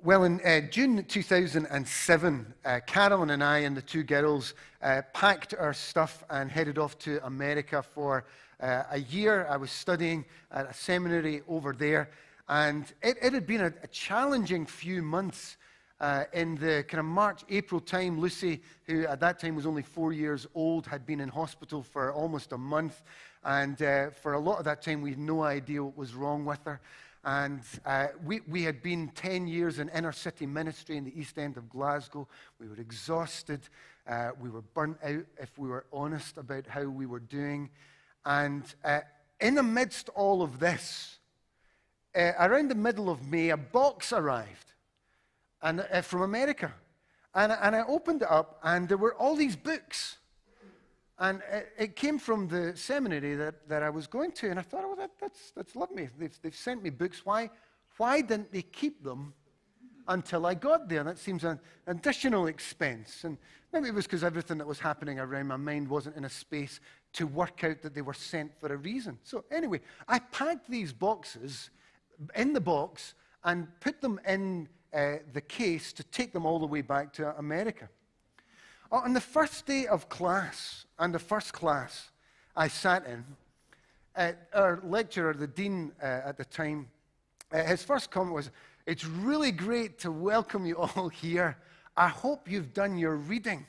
Well, in June 2007, Carolyn and I and the two girls packed our stuff and headed off to America for a year. I was studying at a seminary over there, and it had been a challenging few months. In the kind of March, April time, Lucy, who at that time was only 4 years old, had been in hospital for almost a month, and for a lot of that time we had no idea what was wrong with her. And we had been 10 years in inner city ministry in the East End of Glasgow. We were exhausted. We were burnt out, if we were honest about how we were doing. And in the midst of all of this, around the middle of May, a box arrived from America. And I opened it up, and there were all these books. And it came from the seminary that I was going to, and I thought, oh, that's lovely. They've sent me books. Why didn't they keep them until I got there? That seems an additional expense. And maybe it was because everything that was happening around my mind wasn't in a space to work out that they were sent for a reason. So anyway, I packed these boxes in the box and put them in the case to take them all the way back to America. On the first day of class, and the first class I sat in, our lecturer, the dean at the time, his first comment was, "It's really great to welcome you all here. I hope you've done your reading."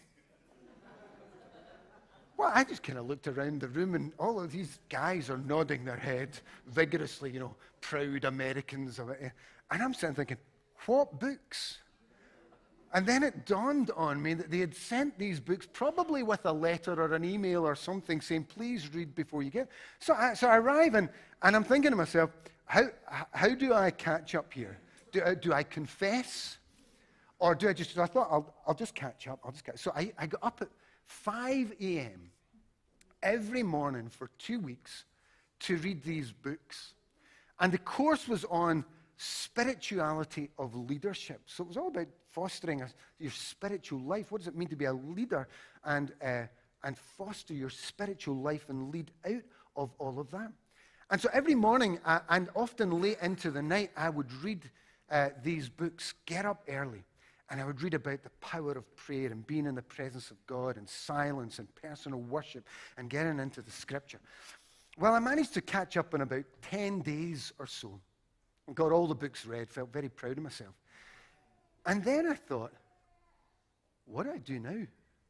Well, I just kind of looked around the room, and all of these guys are nodding their head vigorously, proud Americans. And I'm sitting thinking, what books? And then it dawned on me that they had sent these books probably with a letter or an email or something saying, please read before you get. So I arrive, and I'm thinking to myself, how do I catch up here? Do I confess? Or do I just, I thought, I'll just catch up. So I got up at 5 a.m. every morning for 2 weeks to read these books. And the course was on spirituality of leadership. So it was all about fostering your spiritual life. What does it mean to be a leader and foster your spiritual life and lead out of all of that? And so every morning, and often late into the night, I would read these books, get up early, and I would read about the power of prayer and being in the presence of God and silence and personal worship and getting into the scripture. Well, I managed to catch up in about 10 days or so. Got all the books read, felt very proud of myself. And then I thought, what do I do now?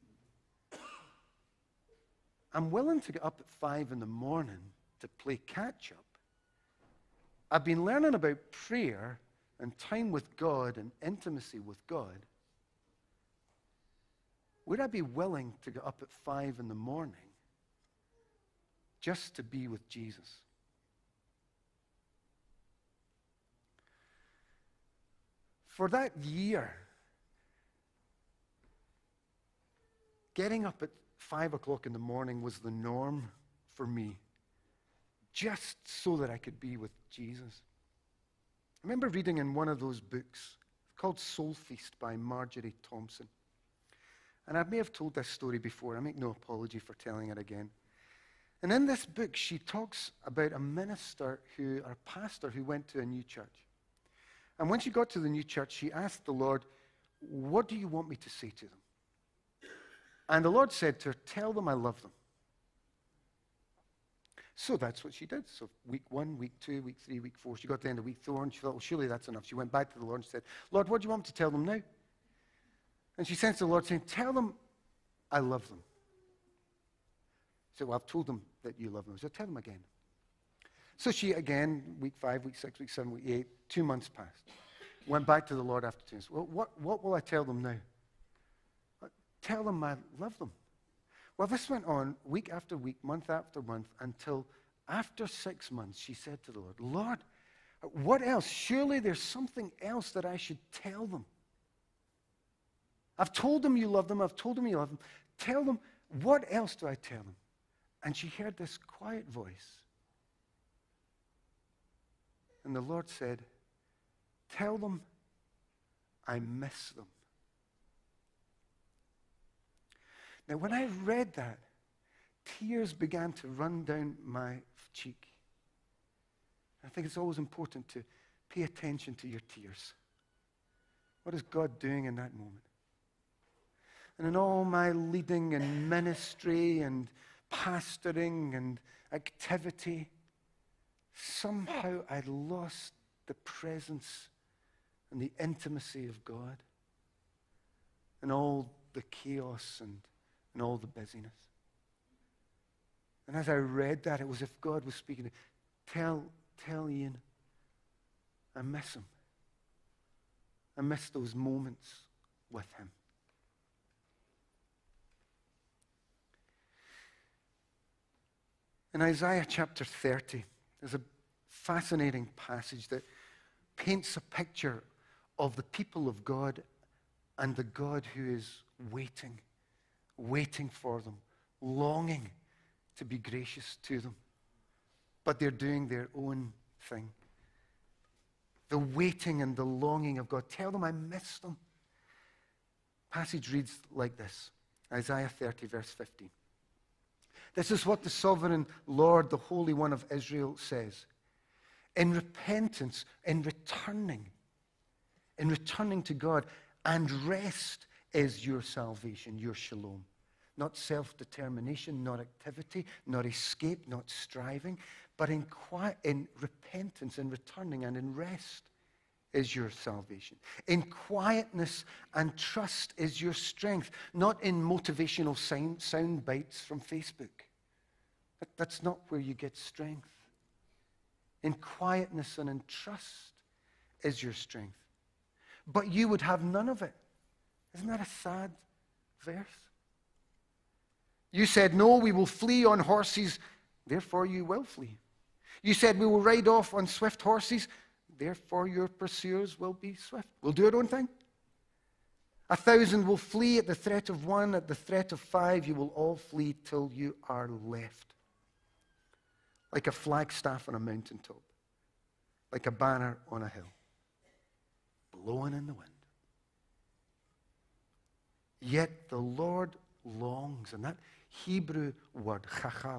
I'm willing to get up at 5 in the morning to play catch-up. I've been learning about prayer and time with God and intimacy with God. Would I be willing to get up at 5 in the morning just to be with Jesus? For that year, getting up at 5 o'clock in the morning was the norm for me, just so that I could be with Jesus. I remember reading in one of those books called Soul Feast by Marjorie Thompson. And I may have told this story before. I make no apology for telling it again. And in this book, she talks about a pastor who went to a new church. And when she got to the new church, she asked the Lord, what do you want me to say to them? And the Lord said to her, tell them I love them. So that's what she did. So week 1, week 2, week 3, week 4, she got to the end of week 4, and she thought, well, surely that's enough. She went back to the Lord and said, Lord, what do you want me to tell them now? And she sensed the Lord saying, tell them I love them. She said, well, I've told them that you love them. So tell them again. So she, again, week 5, week 6, week 7, week 8, 2 months passed. Went back to the Lord after 2 months. Well, what will I tell them now? Tell them I love them. Well, this went on week after week, month after month, until after 6 months, she said to the Lord, Lord, what else? Surely there's something else that I should tell them. I've told them you love them. I've told them you love them. Tell them, what else do I tell them? And she heard this quiet voice. And the Lord said, tell them I miss them. Now, when I read that, tears began to run down my cheek. I think it's always important to pay attention to your tears. What is God doing in that moment? And in all my leading and ministry and pastoring and activity, somehow I lost the presence and the intimacy of God and all the chaos and all the busyness. And as I read that, it was as if God was speaking to me. Tell Ian, I miss him. I miss those moments with him. In Isaiah chapter 30, there's a fascinating passage that paints a picture of the people of God and the God who is waiting for them, longing to be gracious to them. But they're doing their own thing. The waiting and the longing of God. Tell them I miss them. Passage reads like this. Isaiah 30, verse 15. This is what the sovereign Lord, the Holy One of Israel, says. In repentance, in returning to God, and rest is your salvation, your shalom. Not self-determination, not activity, not escape, not striving, but in repentance, in returning, and in rest is your salvation. In quietness and trust is your strength, not in motivational sound bites from Facebook. That's not where you get strength. In quietness and in trust is your strength. But you would have none of it. Isn't that a sad verse? You said, no, we will flee on horses, therefore you will flee. You said, we will ride off on swift horses, therefore your pursuers will be swift. We'll do our own thing. 1,000 will flee at the threat of one, at the threat of 5, you will all flee till you are left. Like a flagstaff on a mountaintop, like a banner on a hill, blowing in the wind. Yet the Lord longs, and that Hebrew word, chachal,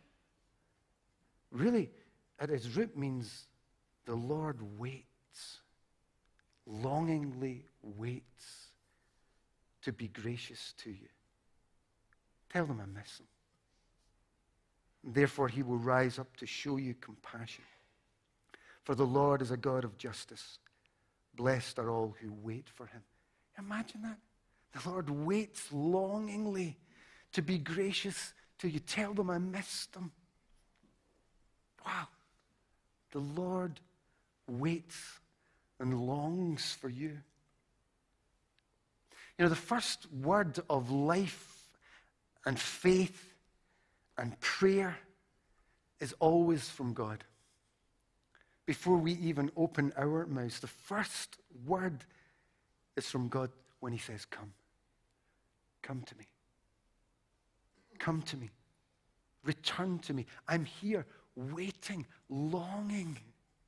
really at its root means the Lord waits, longingly waits to be gracious to you. Tell them I miss them. Therefore, he will rise up to show you compassion. For the Lord is a God of justice. Blessed are all who wait for him. Imagine that. The Lord waits longingly to be gracious to you. Tell them I missed them. Wow. The Lord waits and longs for you. You know, the first word of life and faith and prayer is always from God. Before we even open our mouths, the first word is from God when he says, come. Come to me. Come to me. Return to me. I'm here, waiting, longing.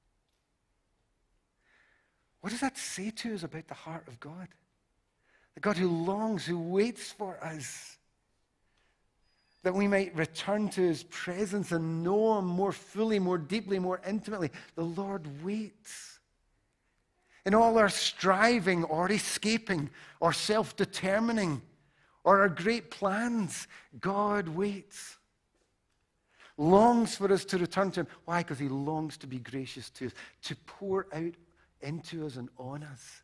What does that say to us about the heart of God? The God who longs, who waits for us, that we might return to his presence and know him more fully, more deeply, more intimately. The Lord waits. In all our striving or escaping or self-determining or our great plans, God waits. Longs for us to return to him. Why? Because he longs to be gracious to us, to pour out into us and on us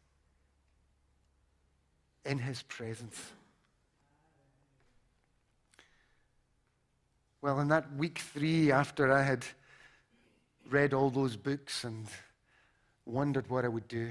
in his presence. Well, in that week 3, after I had read all those books and wondered what I would do,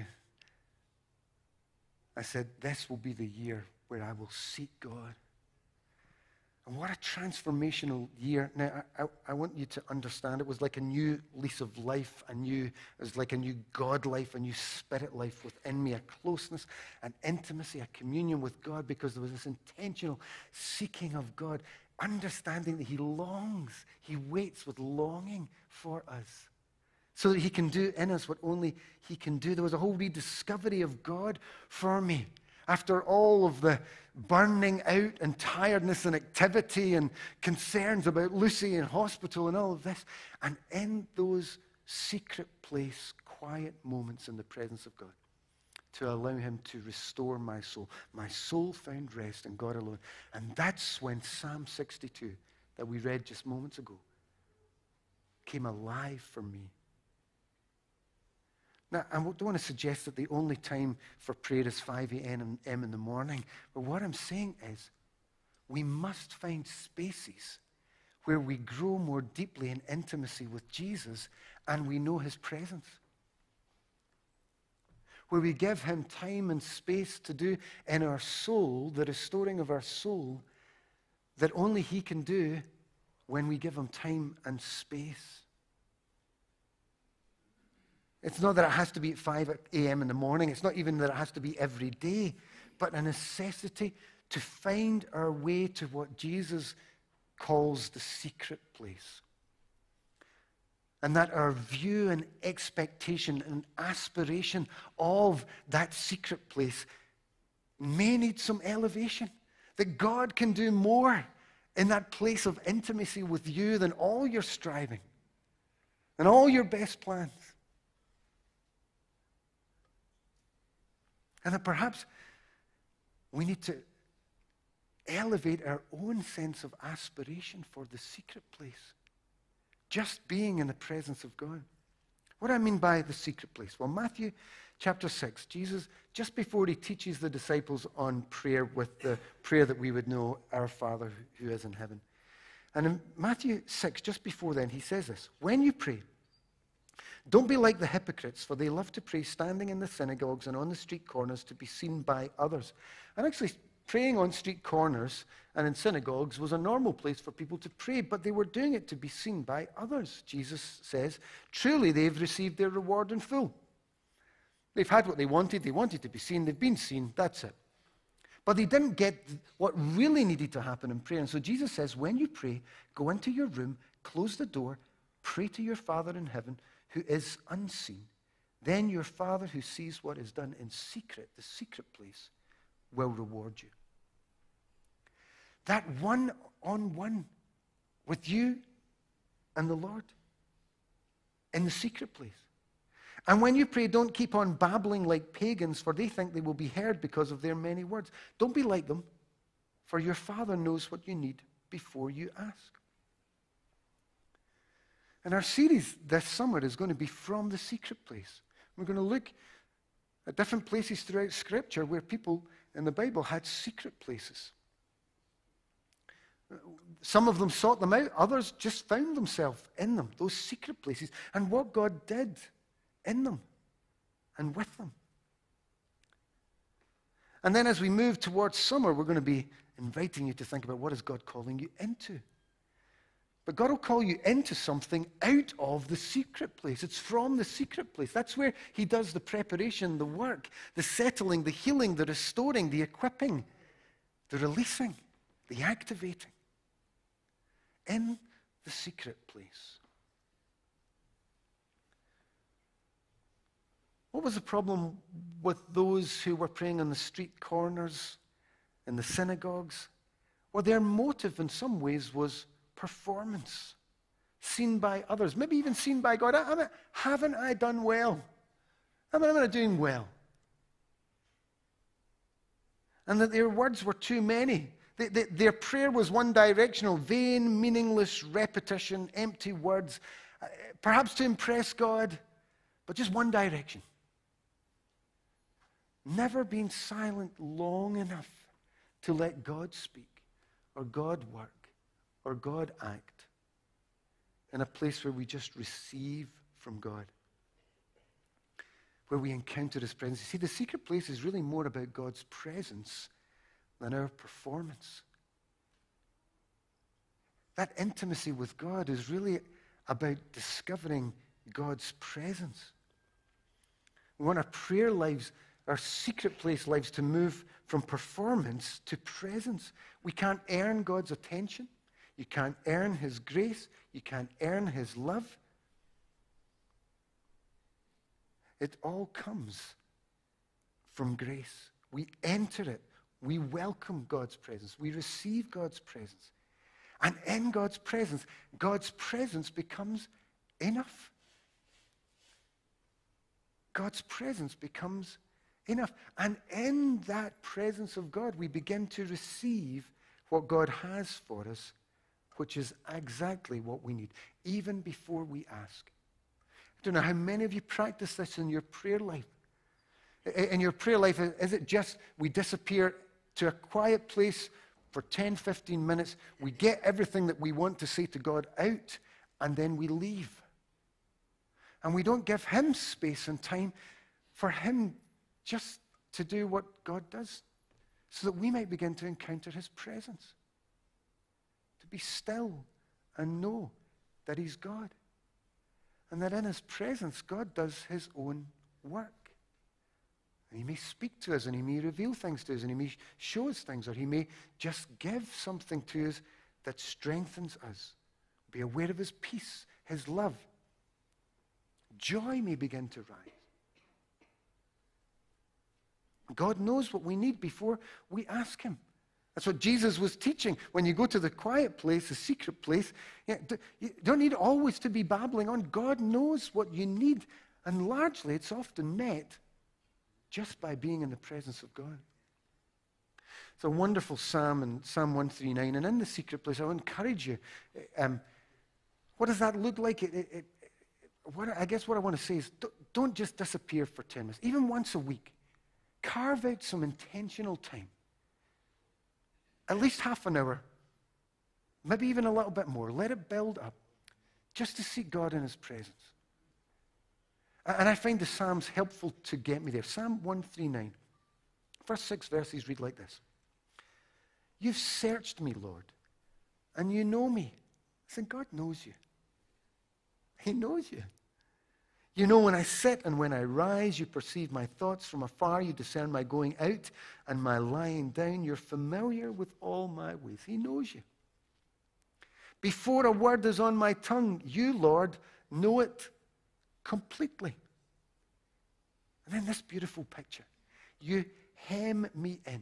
I said, this will be the year where I will seek God. And what a transformational year. Now, I want you to understand, it was like a new lease of life, it was like a new God life, a new spirit life within me, a closeness, an intimacy, a communion with God, because there was this intentional seeking of God, understanding that he longs, he waits with longing for us, so that he can do in us what only he can do. There was a whole rediscovery of God for me. After all of the burning out and tiredness and activity and concerns about Lucy in hospital and all of this, and in those secret place, quiet moments in the presence of God, to allow him to restore my soul. My soul found rest in God alone. And that's when Psalm 62, that we read just moments ago, came alive for me. Now, I don't want to suggest that the only time for prayer is 5 a.m. in the morning. But what I'm saying is, we must find spaces where we grow more deeply in intimacy with Jesus and we know his presence. Where we give him time and space to do in our soul, the restoring of our soul, that only he can do when we give him time and space. It's not that it has to be at 5 a.m. in the morning. It's not even that it has to be every day, but a necessity to find our way to what Jesus calls the secret place. And that our view and expectation and aspiration of that secret place may need some elevation. That God can do more in that place of intimacy with you than all your striving and all your best plans. And that perhaps we need to elevate our own sense of aspiration for the secret place. Just being in the presence of God. What do I mean by the secret place? Well, Matthew chapter 6, Jesus, just before he teaches the disciples on prayer with the prayer that we would know, our Father who is in heaven. And in Matthew 6, just before then, he says this: when you pray, don't be like the hypocrites, for they love to pray standing in the synagogues and on the street corners to be seen by others. And actually, praying on street corners and in synagogues was a normal place for people to pray, but they were doing it to be seen by others. Jesus says, truly they've received their reward in full. They've had what they wanted to be seen, they've been seen, that's it. But they didn't get what really needed to happen in prayer. And so Jesus says, when you pray, go into your room, close the door, pray to your Father in heaven who is unseen. Then your Father who sees what is done in secret, the secret place, will reward you. That one-on-one with you and the Lord in the secret place. And when you pray, don't keep on babbling like pagans, for they think they will be heard because of their many words. Don't be like them, for your Father knows what you need before you ask. And our series this summer is going to be From the Secret Place. We're going to look at different places throughout Scripture where people in the Bible had secret places. Some of them sought them out. Others just found themselves in them, those secret places, and what God did in them and with them. And then as we move towards summer, we're going to be inviting you to think about what is God calling you into. But God will call you into something out of the secret place. It's from the secret place. That's where he does the preparation, the work, the settling, the healing, the restoring, the equipping, the releasing, the activating. In the secret place. What was the problem with those who were praying on the street corners, in the synagogues? Well, their motive in some ways was performance, seen by others, maybe even seen by God. Haven't I done well? Am I doing well? And that their words were too many. Their prayer was one-directional, vain, meaningless repetition, empty words, perhaps to impress God, but just one direction. Never being silent long enough to let God speak, or God work, or God act in a place where we just receive from God, where we encounter his presence. You see, the secret place is really more about God's presence than our performance. That intimacy with God is really about discovering God's presence. We want our prayer lives, our secret place lives, to move from performance to presence. We can't earn God's attention. You can't earn his grace. You can't earn his love. It all comes from grace. We enter it. We welcome God's presence. We receive God's presence. And in God's presence becomes enough. God's presence becomes Enough. And in that presence of God, we begin to receive what God has for us, which is exactly what we need, even before we ask. I don't know how many of you practice this in your prayer life. In your prayer life, is it just we disappear to a quiet place for 10, 15 minutes, we get everything that we want to say to God out, and then we leave? And we don't give him space and time for him just to do what God does, so that we might begin to encounter his presence, to be still and know that he's God, and that in his presence God does his own work. And he may speak to us, and he may reveal things to us, and he may show us things, or he may just give something to us that strengthens us. Be aware of his peace, his love. Joy may begin to rise. God knows what we need before we ask him. That's what Jesus was teaching. When you go to the quiet place, the secret place, you don't need always to be babbling on. God knows what you need, and largely it's often met just by being in the presence of God. It's a wonderful psalm in Psalm 139, and in the secret place, I'll encourage you. What does that look like? I guess what I want to say is don't just disappear for 10 minutes, even once a week. Carve out some intentional time, at least half an hour, maybe even a little bit more. Let it build up, just to seek God in his presence. And I find the Psalms helpful to get me there. Psalm 139, first 6 verses read like this. You've searched me, Lord, and you know me. I said, God knows you. He knows you. You know when I sit and when I rise, you perceive my thoughts from afar. You discern my going out and my lying down. You're familiar with all my ways. He knows you. Before a word is on my tongue, you, Lord, know it completely. And then this beautiful picture. You hem me in,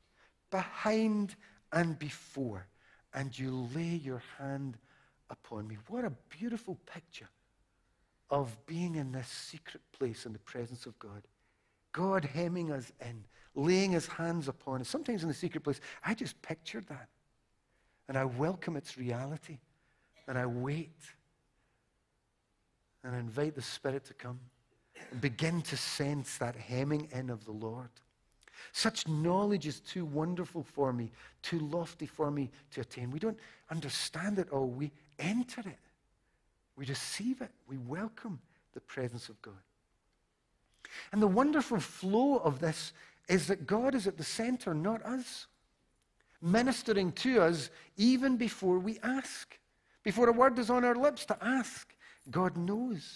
behind and before, and you lay your hand upon me. What a beautiful picture of being in this secret place in the presence of God. God hemming us in, laying his hands upon us. Sometimes in the secret place, I just pictured that. And I welcome its reality. And I wait. And I invite the Spirit to come and begin to sense that hemming in of the Lord. Such knowledge is too wonderful for me, too lofty for me to attain. We don't understand it all. We enter it. We receive it. We welcome the presence of God. And the wonderful flow of this is that God is at the center, not us. Ministering to us even before we ask. Before a word is on our lips to ask. God knows.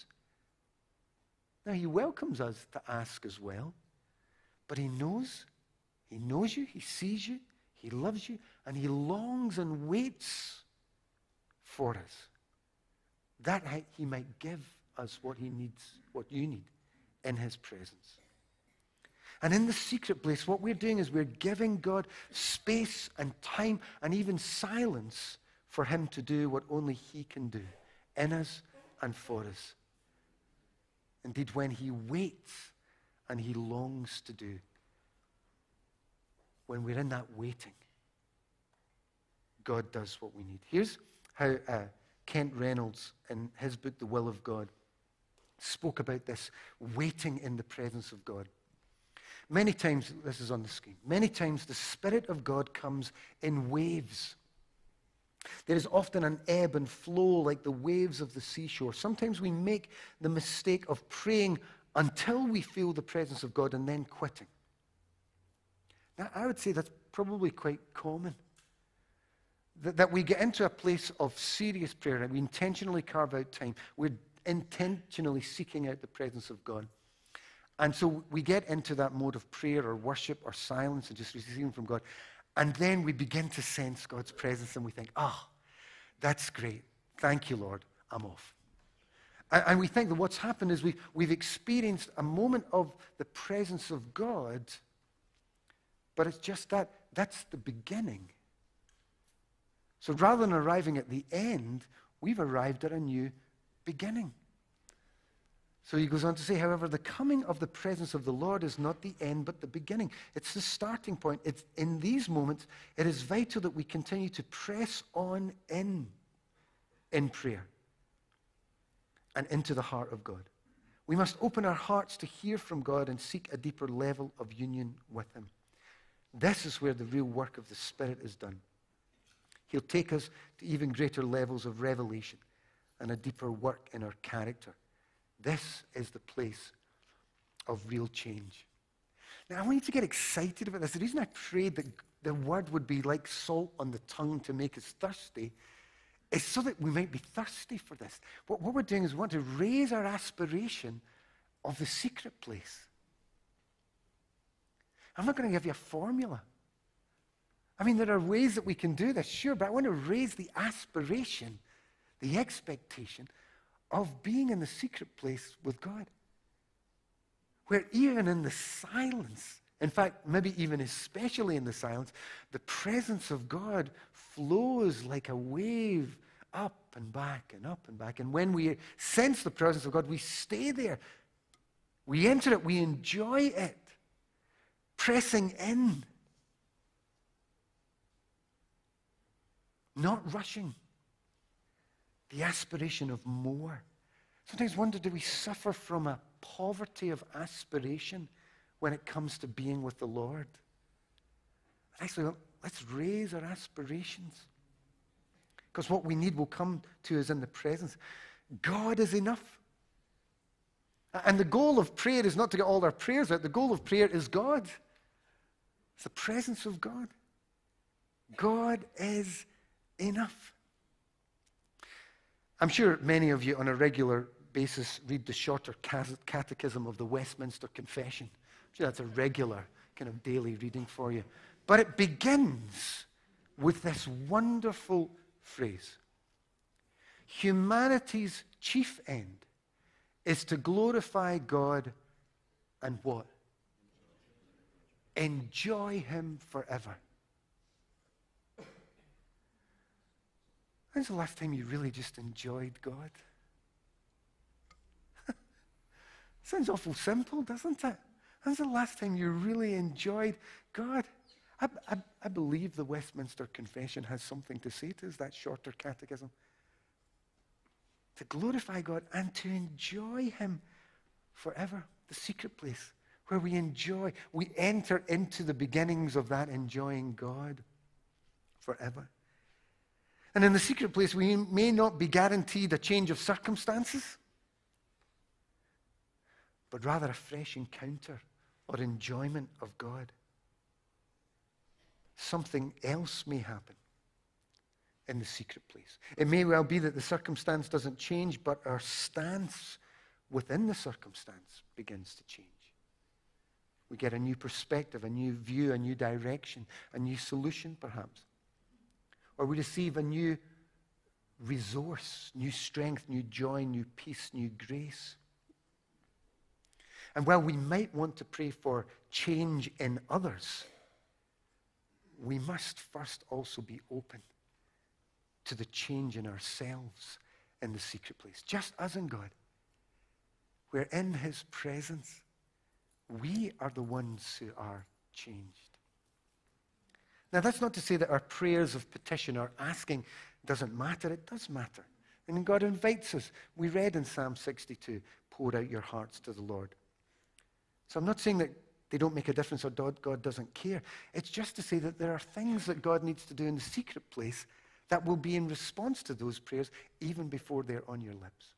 Now, he welcomes us to ask as well. But he knows. He knows you. He sees you. He loves you. And he longs and waits for us, that he might give us what he needs, what you need in his presence. And in the secret place, what we're doing is we're giving God space and time and even silence for him to do what only he can do in us and for us. Indeed, when he waits and he longs to do, when we're in that waiting, God does what we need. Here's how Kent Reynolds, in his book, The Will of God, spoke about this waiting in the presence of God. Many times, this is on the screen, many times the Spirit of God comes in waves. There is often an ebb and flow like the waves of the seashore. Sometimes we make the mistake of praying until we feel the presence of God and then quitting. Now, I would say that's probably quite common. That we get into a place of serious prayer and we intentionally carve out time. We're intentionally seeking out the presence of God. And so we get into that mode of prayer or worship or silence and just receiving from God. And then we begin to sense God's presence and we think, that's great. Thank you, Lord. I'm off. And we think that what's happened is we've experienced a moment of the presence of God, but it's just that's the beginning. So rather than arriving at the end, we've arrived at a new beginning. So he goes on to say, however, the coming of the presence of the Lord is not the end, but the beginning. It's the starting point. It's in these moments, it is vital that we continue to press on in prayer and into the heart of God. We must open our hearts to hear from God and seek a deeper level of union with him. This is where the real work of the Spirit is done. He'll take us to even greater levels of revelation and a deeper work in our character. This is the place of real change. Now, I want you to get excited about this. The reason I prayed that the word would be like salt on the tongue to make us thirsty is so that we might be thirsty for this. What we're doing is we want to raise our aspiration of the secret place. I'm not going to give you a formula. I mean, there are ways that we can do this, sure, but I want to raise the aspiration, the expectation of being in the secret place with God. Where even in the silence, in fact, maybe even especially in the silence, the presence of God flows like a wave up and back and up and back. And when we sense the presence of God, we stay there. We enter it. We enjoy it. Pressing in. Not rushing. The aspiration of more. Sometimes I wonder, do we suffer from a poverty of aspiration when it comes to being with the Lord? Actually, let's raise our aspirations. Because what we need will come to us in the presence. God is enough. And the goal of prayer is not to get all our prayers out. The goal of prayer is God. It's the presence of God. God is enough. I'm sure many of you on a regular basis read the shorter catechism of the Westminster Confession. I'm sure that's a regular kind of daily reading for you. But it begins with this wonderful phrase. Humanity's chief end is to glorify God and what? Enjoy him forever. When's the last time you really just enjoyed God? Sounds awful simple, doesn't it? When's the last time you really enjoyed God? I believe the Westminster Confession has something to say to us, that shorter catechism. To glorify God and to enjoy him forever. The secret place where we enjoy, we enter into the beginnings of that enjoying God forever. And in the secret place, we may not be guaranteed a change of circumstances, but rather a fresh encounter or enjoyment of God. Something else may happen in the secret place. It may well be that the circumstance doesn't change, but our stance within the circumstance begins to change. We get a new perspective, a new view, a new direction, a new solution perhaps. Or we receive a new resource, new strength, new joy, new peace, new grace. And while we might want to pray for change in others, we must first also be open to the change in ourselves in the secret place. Just as in God, where in his presence, we are the ones who are changed. Now, that's not to say that our prayers of petition, our asking, doesn't matter. It does matter. And God invites us. We read in Psalm 62, pour out your hearts to the Lord. So I'm not saying that they don't make a difference or God doesn't care. It's just to say that there are things that God needs to do in the secret place that will be in response to those prayers even before they're on your lips.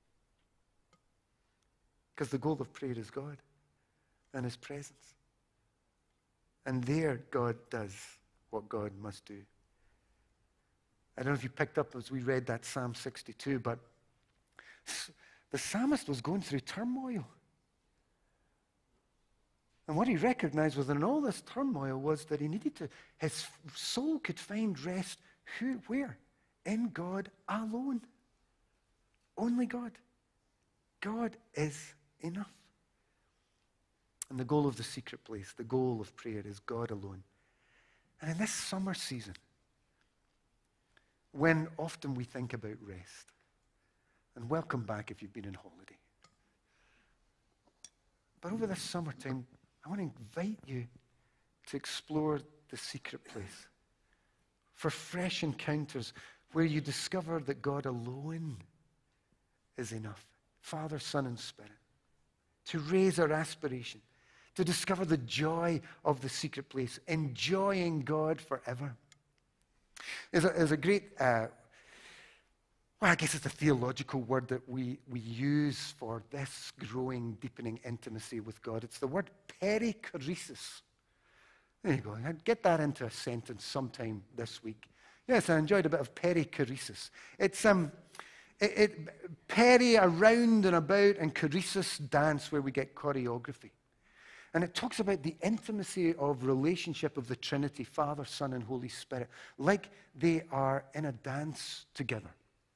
Because the goal of prayer is God and his presence. And there God does what God must do. I don't know if you picked up as we read that Psalm 62, but the psalmist was going through turmoil. And what he recognized within all this turmoil was that he needed to, his soul could find rest where? In God alone. Only God. God is enough. And the goal of the secret place, the goal of prayer is God alone. And in this summer season, when often we think about rest, and welcome back if you've been on holiday. But over this summertime, I want to invite you to explore the secret place for fresh encounters where you discover that God alone is enough. Father, Son, and Spirit. To raise our aspiration. To discover the joy of the secret place. Enjoying God forever. There's a great, well, I guess it's a theological word that we use for this growing, deepening intimacy with God. It's the word perichoresis. There you go. Get that into a sentence sometime this week. Yes, I enjoyed a bit of perichoresis. It's peri, around and about, and choresis, dance, where we get choreography. And it talks about the intimacy of relationship of the Trinity, Father, Son, and Holy Spirit, like they are in a dance together.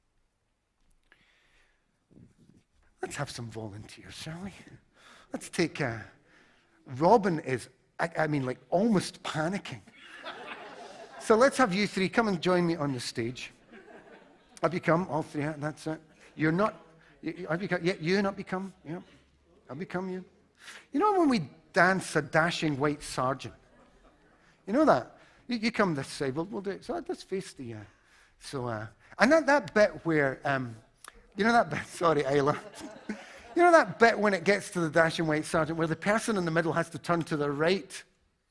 Let's have some volunteers, shall we? Let's take, Robin is, I mean, like almost panicking. So let's have you three come and join me on the stage. Up you come, all three, that's it. You're not, have you come, yeah, you not become, yeah. I'll become you. You know when we dance a dashing white sergeant? You know that? You come this side, we'll do it. So let's face the, and that bit where, you know that bit, sorry, Isla. You know that bit when it gets to the dashing white sergeant where the person in the middle has to turn to the right?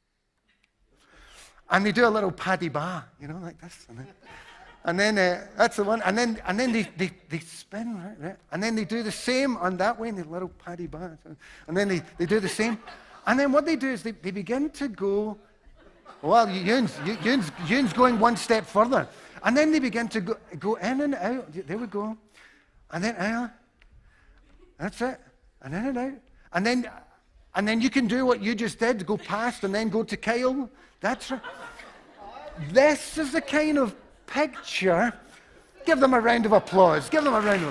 And they do a little paddy ba, you know, like this. And then that's the one. And then they spin, right? And then they do the same on that way, and the little paddy ba. And then they do the same. And then what they do is they begin to go, well, Ewan's going one step further. And then they begin to go in and out. There we go. And then, that's it. And in and out. And then you can do what you just did, go past and then go to Kyle. That's right. This is the kind of picture. Give them a round of applause. Give them a round of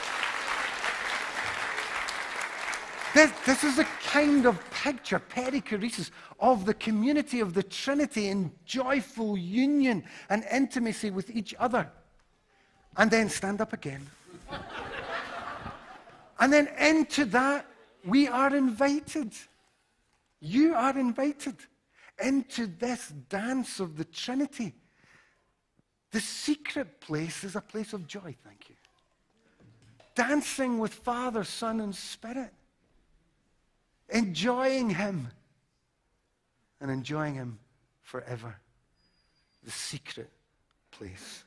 applause. This is the kind of picture, perichoresis, of the community of the Trinity in joyful union and intimacy with each other. And then stand up again. And then into that, we are invited. You are invited into this dance of the Trinity. The secret place is a place of joy, thank you. Dancing with Father, Son, and Spirit. Enjoying Him. And enjoying Him forever. The secret place.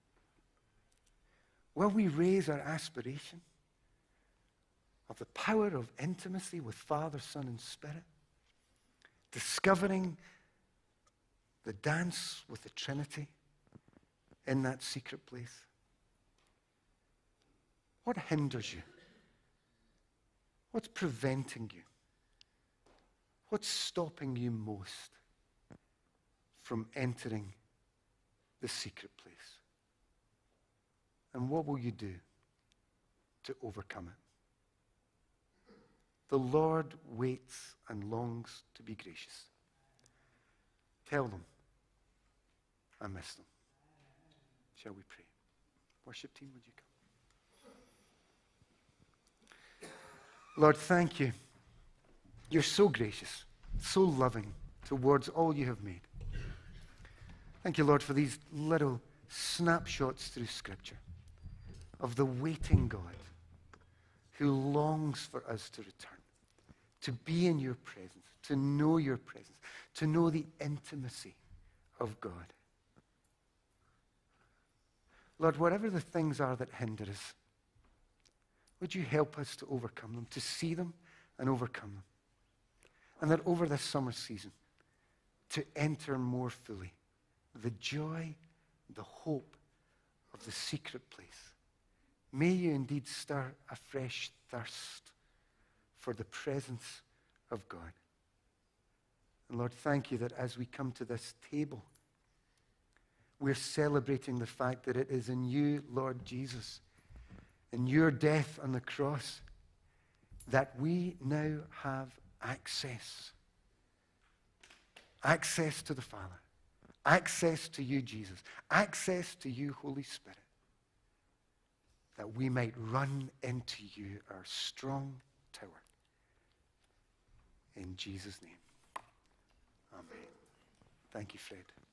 Will we raise our aspiration of the power of intimacy with Father, Son, and Spirit? Discovering the dance with the Trinity in that secret place. What hinders you? What's preventing you? What's stopping you most from entering the secret place? And what will you do to overcome it? The Lord waits and longs to be gracious. Tell them, I miss them. Shall we pray? Worship team, would you come? Lord, thank you. You're so gracious, so loving towards all you have made. Thank you, Lord, for these little snapshots through Scripture of the waiting God who longs for us to return, to be in your presence, to know your presence, to know the intimacy of God. Lord, whatever the things are that hinder us, would you help us to overcome them, to see them and overcome them? And that over this summer season, to enter more fully the joy, the hope of the secret place. May you indeed stir a fresh thirst for the presence of God. And Lord, thank you that as we come to this table, we're celebrating the fact that it is in you, Lord Jesus, in your death on the cross, that we now have access. Access to the Father. Access to you, Jesus. Access to you, Holy Spirit. That we might run into you, our strong tower, in Jesus' name. Amen. Thank you, Fred.